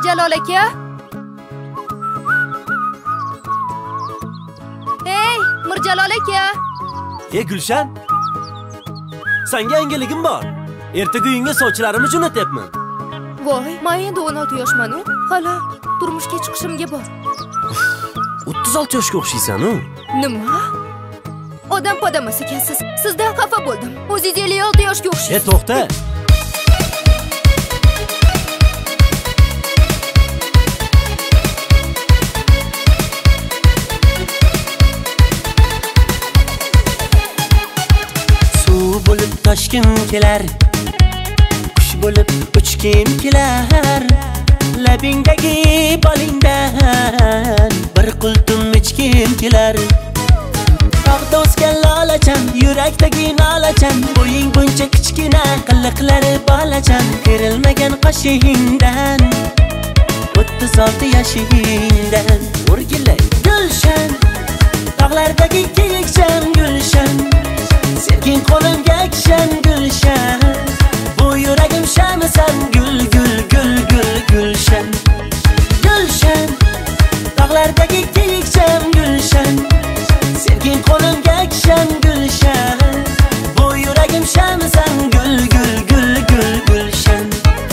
Mirjalol aka. Hey, Mirjalol aka. Gulshan. Senga yangiligim bor. Ertaga uyingga sovchilarimni jo'natyapman. Voy, men endi 16 yoshman-ku. Hali turmushga chiqishimga bor. 36 yoshga o'xshaysan-ku. Nima? Odam podamas ekansiz. Sizdan xafa bo'ldim. O'zingiz 56 yoshga o'xshaysiz. To'xta. Bo'lib toshkim kelar, qush bo'lib uchkim kelar, labingdagi bolingdan bir qultum ichkim kelar. Tog'da o'sgan lolachan, yurakdagi nolachan, bo'ying buncha kichkina, qiliqlari bolachan, kerilmagan qoshingdan 36 yoshingdan o'rgilay Gulshan, tog'lardagi kiyikchan Gulshan, Serkin qo'limga kishan Gulshan, bu yuragim shamisan gul gul gul gul Gulshan. Gulshan, tog'lardagi kiyikchan Gulshan, Serkin qo'limga kishan Gulshan, bu yuragim shamisan gul gul gul gul Gulshan.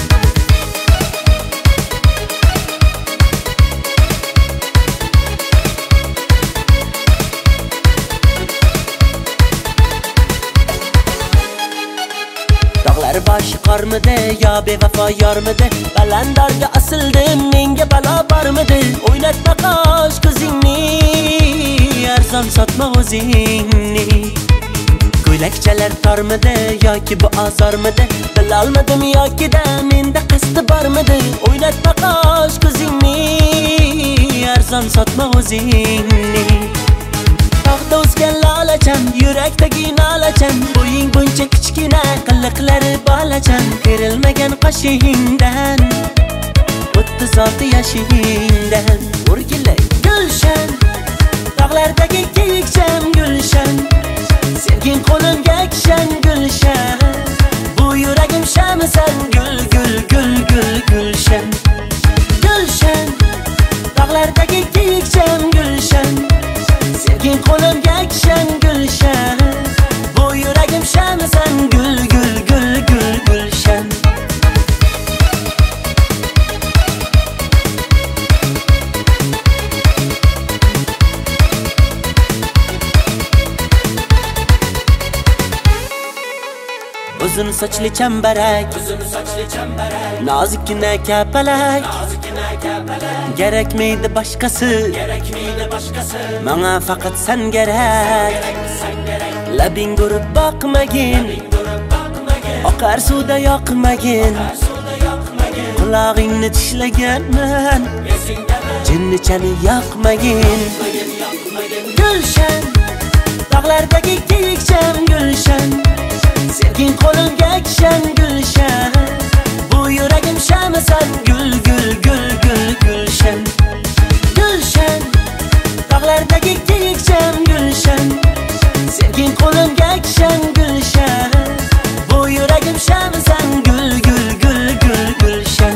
Başı qarmidi, yo bevafo yormidi, balandorga osildim, menga balo bormidi? O'ynatma qosh ko'zingni, arzon sotma o'zingni. Ko'ylakchalar tormidi yoki bu ozormidi? Bilolmadim yoki-da menda qasdi bormidi? O'ynatma qosh ko'zingni, arzon sotma o'zingni. Tog'da o'sgan lolachan, yurakdagi nolachan, bo'ying buncha kichkina, qiliqlari bolachan, kerilmagan qoshingdan 36 yoshingdan o'rgilay Gulshan, tog'lardagi kiyikchan Gulshan, Serkin qo'limga kishan Gulshan, bu yuragim shamisan gul gul gul gul Gulshan. Gulshan, tog'lardagi kiyikchan Gulshan, Serkin qo'limga kishan Gulshan, bu yuragim shamisan gul gul gul gul Gulshan. Uzun sochli chambarak, nozikkina kapalak, kerakmaydi boshqasi, menga faqat sen kerak. Labing urib boqmagin, oqar suvda yoqmagin, qulog'ingni tishlaganman, jinnichani yoqmagin. Gulshan, tog'lardagi kiyikchan Gulshan, Serkin qo'limga kishan Gulshan, bu yuragim shamisan gul gul gul gul Gulshan. Gulshan, tog'lardagi kiyikchan Gulshan, Serkin qo'limga kishan Gulshan, bu yuragim shamisan gul gul gul gul Gulshan.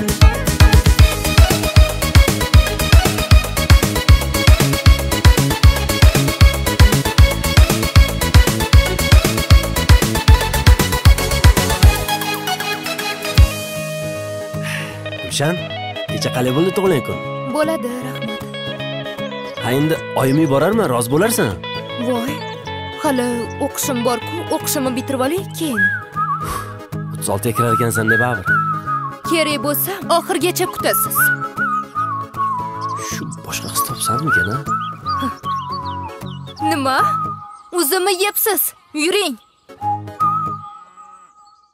Gulshan, kecha qalay bo'ldi tug'ilgan kun? Bo'ladi, rahmat. Ha endi oyim yuborarman, rozi bo'larsan? Voy, hali o'qishim bor-ku, o'qishimni bitirib olay, keyin. 36 ga kirar ekansan deb baribir. Kerak bo'lsa, oxirgacha kutasiz. Shu boshqa qiz topsammikan, ha? Nima? O'zimni yebsiz. Yuring.